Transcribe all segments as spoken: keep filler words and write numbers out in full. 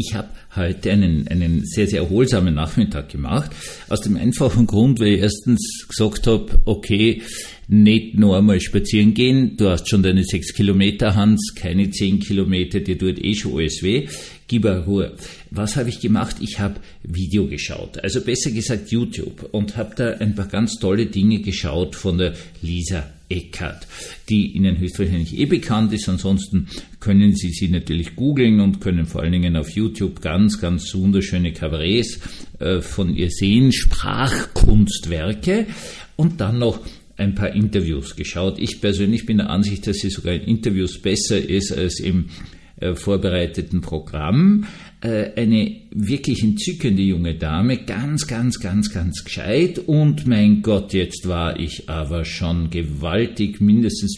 Ich habe heute einen, einen sehr, sehr erholsamen Nachmittag gemacht, aus dem einfachen Grund, weil ich erstens gesagt habe, okay, nicht nur einmal spazieren gehen, du hast schon deine sechs Kilometer, Hans, keine zehn Kilometer, dir tut eh schon alles weh, gib eine Ruhe. Was habe ich gemacht? Ich habe Video geschaut, also besser gesagt YouTube, und habe da ein paar ganz tolle Dinge geschaut von der Lisa Eckhardt, die Ihnen höchstwahrscheinlich eh bekannt ist. Ansonsten können Sie sie natürlich googeln und können vor allen Dingen auf YouTube ganz, ganz wunderschöne Kabarets äh, von ihr sehen, Sprachkunstwerke, und dann noch ein paar Interviews geschaut. Ich persönlich bin der Ansicht, dass sie sogar in Interviews besser ist als im äh, vorbereiteten Programm. Äh, eine wirklich entzückende junge Dame, ganz, ganz, ganz, ganz gescheit, und mein Gott, jetzt war ich aber schon gewaltig, mindestens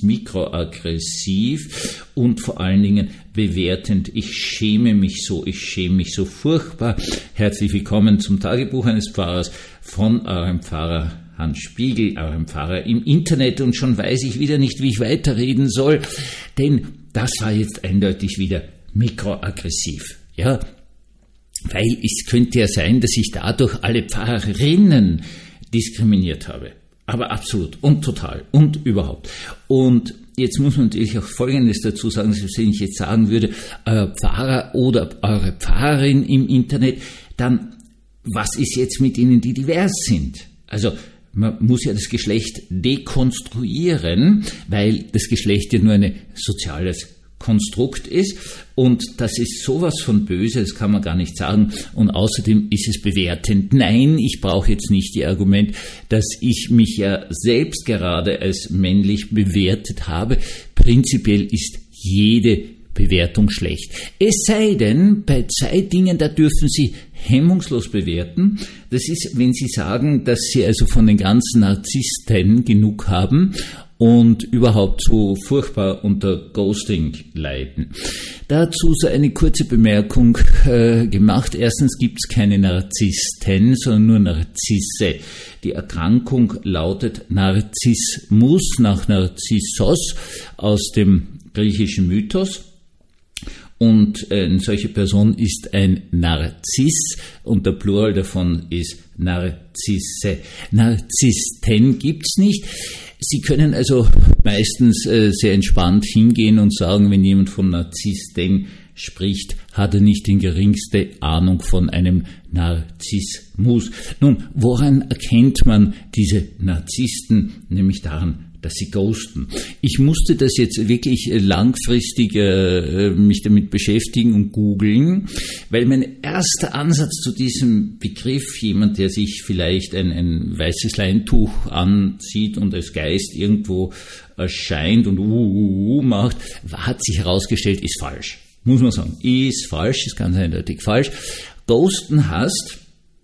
mikroaggressiv und vor allen Dingen bewertend. Ich schäme mich so, ich schäme mich so furchtbar. Herzlich willkommen zum Tagebuch eines Pfarrers von eurem Pfarrer Hans Spiegel, eurem Pfarrer im Internet, und schon weiß ich wieder nicht, wie ich weiterreden soll, denn das war jetzt eindeutig wieder mikroaggressiv. Ja, weil es könnte ja sein, dass ich dadurch alle Pfarrerinnen diskriminiert habe. Aber absolut und total und überhaupt. Und jetzt muss man natürlich auch Folgendes dazu sagen, wenn ich jetzt sagen würde, euer Pfarrer oder eure Pfarrerin im Internet, dann was ist jetzt mit ihnen, die divers sind? Also man muss ja das Geschlecht dekonstruieren, weil das Geschlecht ja nur ein soziales Konstrukt ist, und das ist sowas von böse, das kann man gar nicht sagen, und außerdem ist es bewertend. Nein, ich brauche jetzt nicht die Argument, dass ich mich ja selbst gerade als männlich bewertet habe. Prinzipiell ist jede Bewertung schlecht. Es sei denn, bei zwei Dingen, da dürfen Sie hemmungslos bewerten. Das ist, wenn Sie sagen, dass Sie also von den ganzen Narzissten genug haben und überhaupt so furchtbar unter Ghosting leiden. Dazu so eine kurze Bemerkung äh, gemacht. Erstens gibt es keine Narzissten, sondern nur Narzisse. Die Erkrankung lautet Narzissmus nach Narzissos aus dem griechischen Mythos. Und eine solche Person ist ein Narziss, und der Plural davon ist Narzisse. Narzissten gibt's nicht. Sie können also meistens äh, sehr entspannt hingehen und sagen, wenn jemand von Narzissten spricht, hat er nicht die geringste Ahnung von einem Narzissmus. Nun, woran erkennt man diese Narzissten? Nämlich daran, dass sie ghosten. Ich musste das jetzt wirklich langfristig äh, mich damit beschäftigen und googeln, weil mein erster Ansatz zu diesem Begriff, jemand, der sich vielleicht ein, ein weißes Leintuch anzieht und als Geist irgendwo erscheint und uh, uh, uh macht, hat sich herausgestellt, ist falsch. Muss man sagen, ist falsch, ist ganz eindeutig falsch. Ghosten heißt,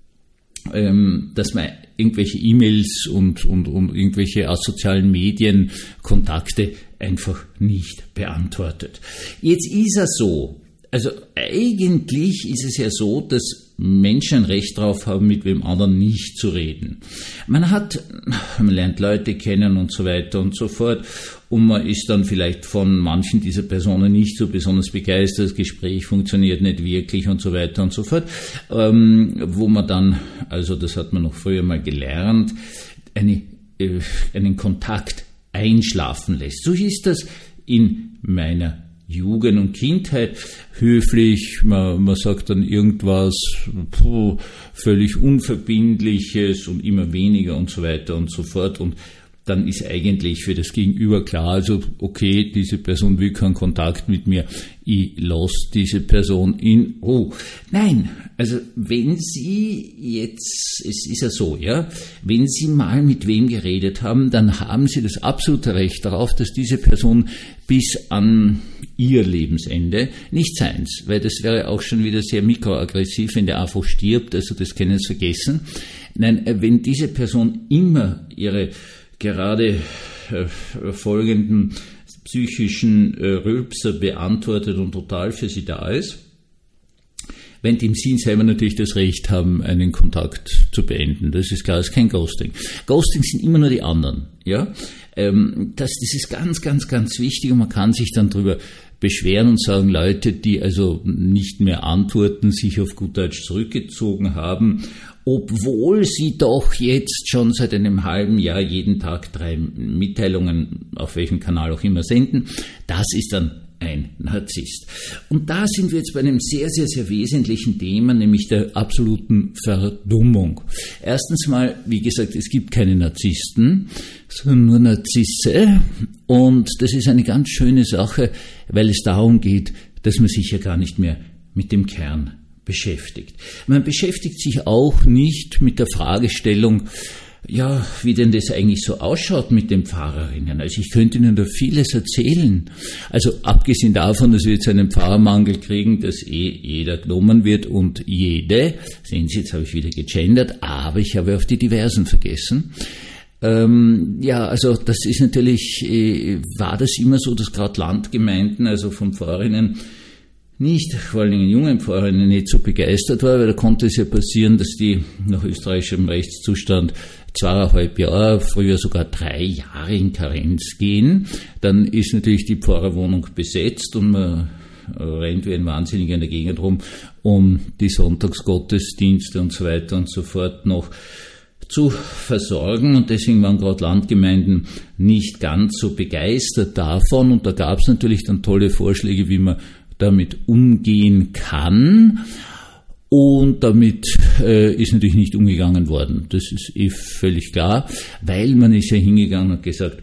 ähm, dass man irgendwelche E-Mails und, und, und irgendwelche asozialen Medienkontakte einfach nicht beantwortet. Jetzt ist es so, also eigentlich ist es ja so, dass Menschen ein Recht darauf haben, mit wem anderen nicht zu reden. Man hat, man lernt Leute kennen und so weiter und so fort, und man ist dann vielleicht von manchen dieser Personen nicht so besonders begeistert, das Gespräch funktioniert nicht wirklich und so weiter und so fort, ähm, wo man dann, also das hat man noch früher mal gelernt, eine, äh, einen Kontakt einschlafen lässt. So ist das in meiner Jugend und Kindheit, höflich, man, man sagt dann irgendwas puh, völlig Unverbindliches und immer weniger und so weiter und so fort, und dann ist eigentlich für das Gegenüber klar, also okay, diese Person will keinen Kontakt mit mir, ich lasse diese Person in Ruhe. Nein, also wenn Sie jetzt, es ist ja so, ja, wenn Sie mal mit wem geredet haben, dann haben Sie das absolute Recht darauf, dass diese Person bis an ihr Lebensende nicht seins, weil das wäre auch schon wieder sehr mikroaggressiv, wenn der einfach stirbt, also das können Sie vergessen. Nein, wenn diese Person immer ihre gerade äh, folgenden psychischen äh, Rülpser beantwortet und total für sie da ist, wenn dem Sie selber natürlich das Recht haben, einen Kontakt zu beenden. Das ist klar, das ist kein Ghosting. Ghosting sind immer nur die anderen. Ja, ähm, das, das ist ganz, ganz, ganz wichtig, und man kann sich dann drüber beschweren und sagen, Leute, die also nicht mehr antworten, sich auf gut Deutsch zurückgezogen haben, obwohl sie doch jetzt schon seit einem halben Jahr jeden Tag drei Mitteilungen, auf welchem Kanal auch immer, senden. Das ist dann ein Narzisst. Und da sind wir jetzt bei einem sehr, sehr, sehr wesentlichen Thema, nämlich der absoluten Verdummung. Erstens mal, wie gesagt, es gibt keine Narzissten, sondern nur Narzisse. Und das ist eine ganz schöne Sache, weil es darum geht, dass man sich ja gar nicht mehr mit dem Kern beschäftigt. Man beschäftigt sich auch nicht mit der Fragestellung, ja, wie denn das eigentlich so ausschaut mit den Pfarrerinnen. Also ich könnte Ihnen da vieles erzählen. Also abgesehen davon, dass wir jetzt einen Pfarrermangel kriegen, dass eh jeder genommen wird und jede. Sehen Sie, jetzt habe ich wieder gegendert, aber ich habe auf die Diversen vergessen. Ähm, ja, also das ist natürlich, äh, war das immer so, dass gerade Landgemeinden, also von Pfarrerinnen, nicht, vor allen Dingen jungen Pfarrerinnen, nicht so begeistert war, weil da konnte es ja passieren, dass die nach österreichischem Rechtszustand zweieinhalb Jahre, früher sogar drei Jahre in Karenz gehen. Dann ist natürlich die Pfarrerwohnung besetzt und man rennt wie ein Wahnsinniger in der Gegend rum, um die Sonntagsgottesdienste und so weiter und so fort noch zu versorgen. Und deswegen waren gerade Landgemeinden nicht ganz so begeistert davon. Und da gab es natürlich dann tolle Vorschläge, wie man damit umgehen kann. Und damit äh, ist natürlich nicht umgegangen worden. Das ist eh völlig klar, weil man ist ja hingegangen und gesagt,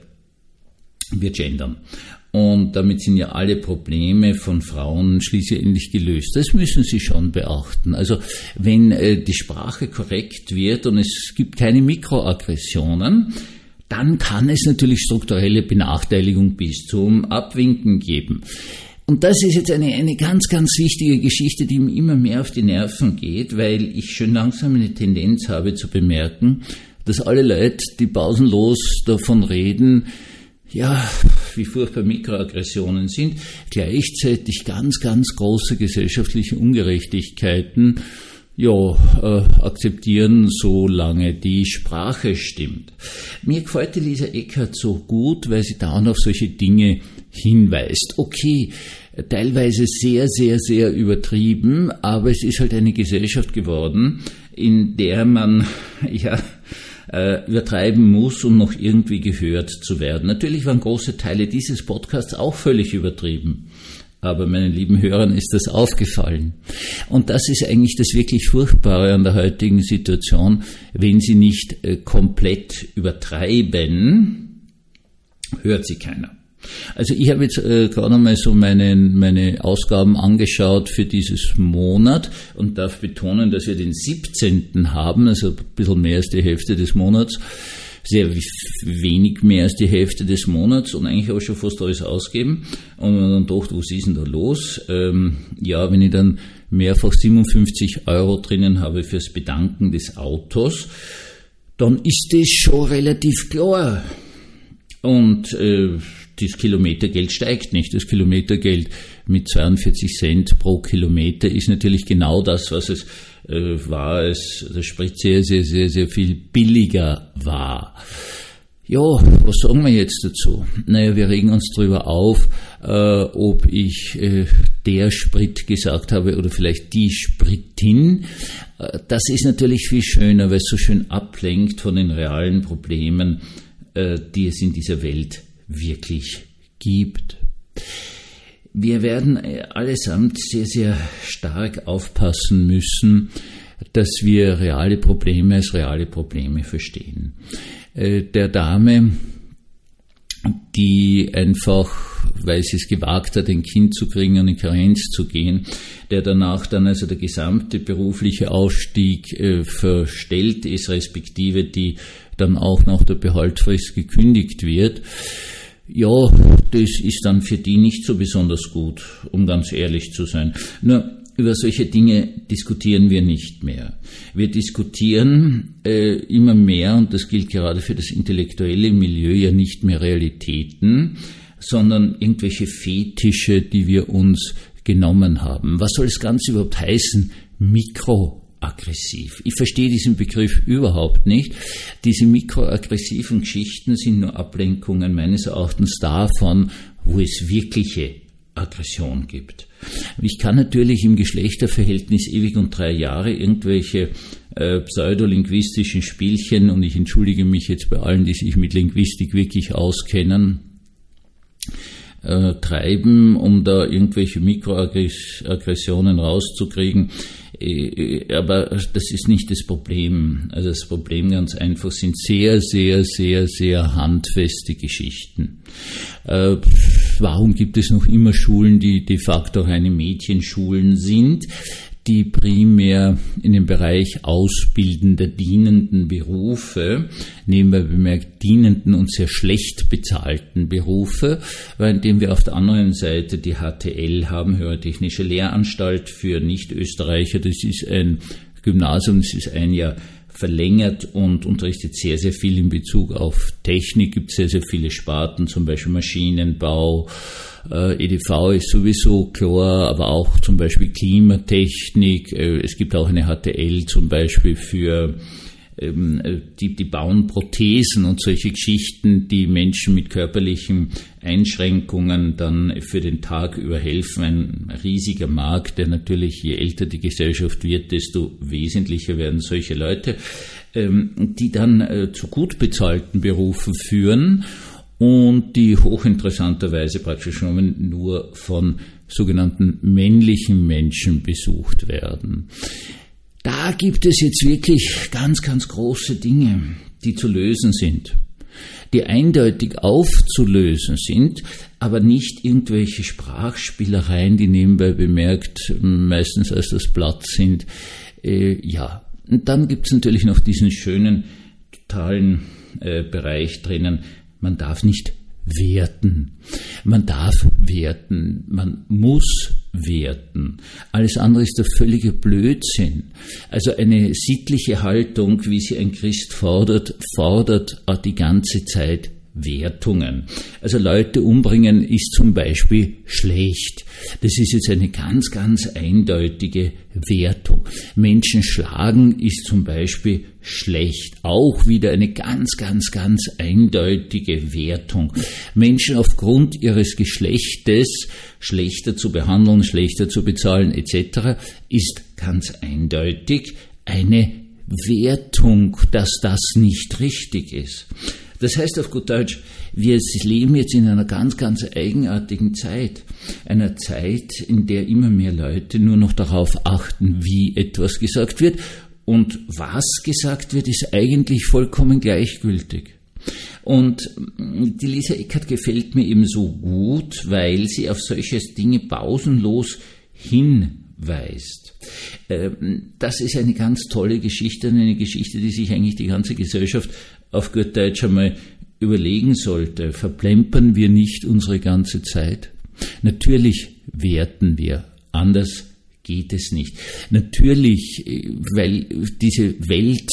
wir gendern. Und damit sind ja alle Probleme von Frauen schließlich gelöst. Das müssen Sie schon beachten. Also wenn äh, die Sprache korrekt wird und es gibt keine Mikroaggressionen, dann kann es natürlich strukturelle Benachteiligung bis zum Abwinken geben. Und das ist jetzt eine, eine ganz, ganz wichtige Geschichte, die mir immer mehr auf die Nerven geht, weil ich schon langsam eine Tendenz habe zu bemerken, dass alle Leute, die pausenlos davon reden, ja, wie furchtbar Mikroaggressionen sind, gleichzeitig ganz, ganz große gesellschaftliche Ungerechtigkeiten ja, äh, akzeptieren, solange die Sprache stimmt. Mir gefällt die Lisa Eckert so gut, weil sie dauernd auf solche Dinge hinweist. Okay, teilweise sehr, sehr, sehr übertrieben, aber es ist halt eine Gesellschaft geworden, in der man ja äh, übertreiben muss, um noch irgendwie gehört zu werden. Natürlich waren große Teile dieses Podcasts auch völlig übertrieben. Aber meinen lieben Hörern ist das aufgefallen. Und das ist eigentlich das wirklich Furchtbare an der heutigen Situation, wenn sie nicht äh, komplett übertreiben, hört sie keiner. Also ich habe jetzt äh, gerade einmal so meine, meine Ausgaben angeschaut für dieses Monat und darf betonen, dass wir den siebzehnten haben, also ein bisschen mehr als die Hälfte des Monats. Sehr wenig mehr als die Hälfte des Monats und eigentlich habe ich schon fast alles ausgegeben. Und man dann dachte, was ist denn da los? Ähm, ja, wenn ich dann mehrfach siebenundfünfzig Euro drinnen habe fürs Bedanken des Autos, dann ist das schon relativ klar. Und äh, das Kilometergeld steigt nicht. Das Kilometergeld mit zweiundvierzig Cent pro Kilometer ist natürlich genau das, was es äh, war, als der Sprit sehr, sehr, sehr, sehr viel billiger war. Ja, was sagen wir jetzt dazu? Naja, wir regen uns darüber auf, äh, ob ich äh, der Sprit gesagt habe oder vielleicht die Spritin. Äh, das ist natürlich viel schöner, weil es so schön ablenkt von den realen Problemen, äh, die es in dieser Welt wirklich gibt. Wir werden allesamt sehr, sehr stark aufpassen müssen, dass wir reale Probleme als reale Probleme verstehen. Der Dame, die einfach, weil sie es gewagt hat, ein Kind zu kriegen und in Karenz zu gehen, der danach dann also der gesamte berufliche Aufstieg äh, verstellt ist, respektive die dann auch nach der Behaltsfrist gekündigt wird. Ja, das ist dann für die nicht so besonders gut, um ganz ehrlich zu sein. Nur über solche Dinge diskutieren wir nicht mehr. Wir diskutieren äh, immer mehr, und das gilt gerade für das intellektuelle Milieu, ja nicht mehr Realitäten, sondern irgendwelche Fetische, die wir uns genommen haben. Was soll das Ganze überhaupt heißen? Mikroaggressiv. Ich verstehe diesen Begriff überhaupt nicht. Diese mikroaggressiven Geschichten sind nur Ablenkungen meines Erachtens davon, wo es wirkliche Aggression gibt. Ich kann natürlich im Geschlechterverhältnis ewig und drei Jahre irgendwelche äh, pseudolinguistischen Spielchen, und ich entschuldige mich jetzt bei allen, die sich mit Linguistik wirklich auskennen, äh, treiben, um da irgendwelche Mikroaggressionen rauszukriegen. Äh, aber das ist nicht das Problem. Also das Problem ganz einfach sind sehr, sehr, sehr, sehr handfeste Geschichten. Äh, warum gibt es noch immer Schulen, die de facto reine Mädchenschulen sind, die primär in dem Bereich ausbildender, dienenden Berufe, nebenbei bemerkt dienenden und sehr schlecht bezahlten Berufe, währenddem wir auf der anderen Seite die H T L haben, Höhere Technische Lehranstalt für Nicht-Österreicher. Das ist ein Gymnasium, das ist ein Jahr verlängert und unterrichtet sehr, sehr viel in Bezug auf Technik. Gibt sehr, sehr viele Sparten, zum Beispiel Maschinenbau, äh, E D V ist sowieso klar, aber auch zum Beispiel Klimatechnik. Äh, es gibt auch eine H T L zum Beispiel für ähm, die, die bauen Prothesen und solche Geschichten, die Menschen mit körperlichen Einschränkungen dann für den Tag über helfen. Ein riesiger Markt, der natürlich, je älter die Gesellschaft wird, desto wesentlicher werden solche Leute, ähm, die dann äh, zu gut bezahlten Berufen führen und die hochinteressanterweise praktisch nur von sogenannten männlichen Menschen besucht werden. Da gibt es jetzt wirklich ganz, ganz große Dinge, die zu lösen sind, die eindeutig aufzulösen sind, aber nicht irgendwelche Sprachspielereien, die nebenbei bemerkt meistens als das Blatt sind. Äh, ja, und dann gibt es natürlich noch diesen schönen, totalen äh, Bereich drinnen, man darf nicht werten. Man darf werten, man muss werten. Alles andere ist der völlige Blödsinn. Also eine sittliche Haltung, wie sie ein Christ fordert, fordert die ganze Zeit Wertungen. Also Leute umbringen ist zum Beispiel schlecht. Das ist jetzt eine ganz, ganz eindeutige Wertung. Menschen schlagen ist zum Beispiel schlecht. Auch wieder eine ganz, ganz, ganz eindeutige Wertung. Menschen aufgrund ihres Geschlechtes schlechter zu behandeln, schlechter zu bezahlen et cetera ist ganz eindeutig eine Wertung, dass das nicht richtig ist. Das heißt auf gut Deutsch, wir leben jetzt in einer ganz, ganz eigenartigen Zeit. Einer Zeit, in der immer mehr Leute nur noch darauf achten, wie etwas gesagt wird. Und was gesagt wird, ist eigentlich vollkommen gleichgültig. Und die Lisa Eckert gefällt mir eben so gut, weil sie auf solche Dinge pausenlos hinweist. Das ist eine ganz tolle Geschichte, eine Geschichte, die sich eigentlich die ganze Gesellschaft auf gut Deutsch einmal überlegen sollte. Verplempern wir nicht unsere ganze Zeit? Natürlich werten wir, anders geht es nicht. Natürlich, weil diese Welt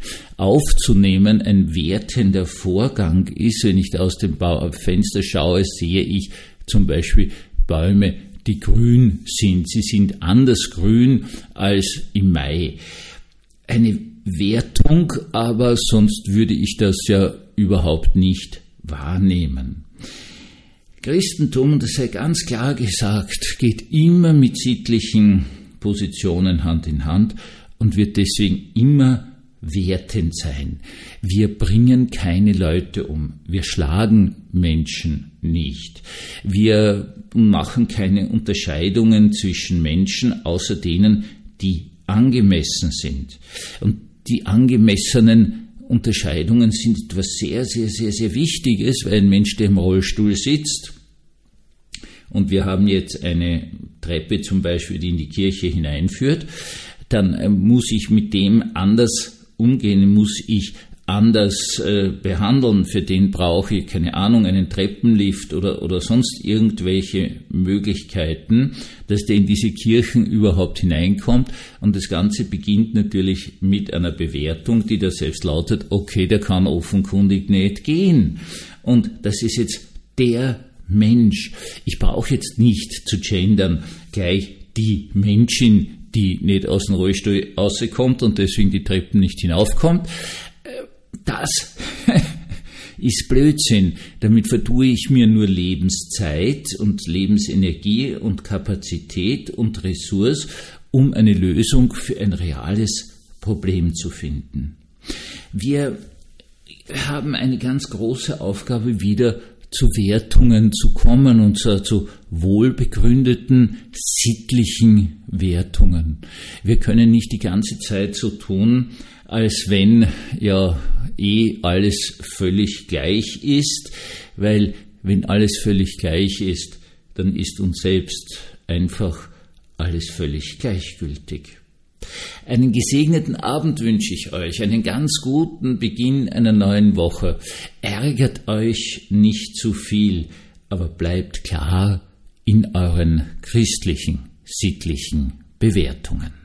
aufzunehmen ein wertender Vorgang ist. Wenn ich da aus dem Fenster schaue, sehe ich zum Beispiel Bäume, die grün sind. Sie sind anders grün als im Mai. Eine Wertung, aber sonst würde ich das ja überhaupt nicht wahrnehmen. Christentum, das sei ganz klar gesagt, geht immer mit sittlichen Positionen Hand in Hand und wird deswegen immer wertend sein. Wir bringen keine Leute um. Wir schlagen Menschen nicht. Wir machen keine Unterscheidungen zwischen Menschen, außer denen, die angemessen sind. Und die angemessenen Unterscheidungen sind etwas sehr, sehr, sehr, sehr Wichtiges, weil ein Mensch, der im Rollstuhl sitzt, und wir haben jetzt eine Treppe zum Beispiel, die in die Kirche hineinführt, dann muss ich mit dem anders umgehen, muss ich anders äh, behandeln. Für den brauche ich, keine Ahnung, einen Treppenlift oder, oder sonst irgendwelche Möglichkeiten, dass der in diese Kirchen überhaupt hineinkommt. Und das Ganze beginnt natürlich mit einer Bewertung, die da selbst lautet, okay, der kann offenkundig nicht gehen. Und das ist jetzt der Mensch. Ich brauche jetzt nicht zu gendern gleich die Menschin, die nicht aus dem Rollstuhl rauskommt und deswegen die Treppen nicht hinaufkommt. Das ist Blödsinn. Damit vertue ich mir nur Lebenszeit und Lebensenergie und Kapazität und Ressource, um eine Lösung für ein reales Problem zu finden. Wir haben eine ganz große Aufgabe, wieder zu Wertungen zu kommen, und zwar zu wohlbegründeten, sittlichen Wertungen. Wir können nicht die ganze Zeit so tun, als wenn ja eh alles völlig gleich ist, weil wenn alles völlig gleich ist, dann ist uns selbst einfach alles völlig gleichgültig. Einen gesegneten Abend wünsche ich euch, einen ganz guten Beginn einer neuen Woche. Ärgert euch nicht zu viel, aber bleibt klar in euren christlichen, sittlichen Bewertungen.